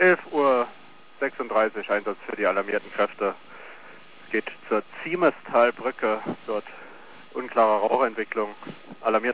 11:36 Uhr Einsatz für die alarmierten Kräfte. Es geht zur Ziemestalbrücke, dort unklare Rauchentwicklung. Alarmiert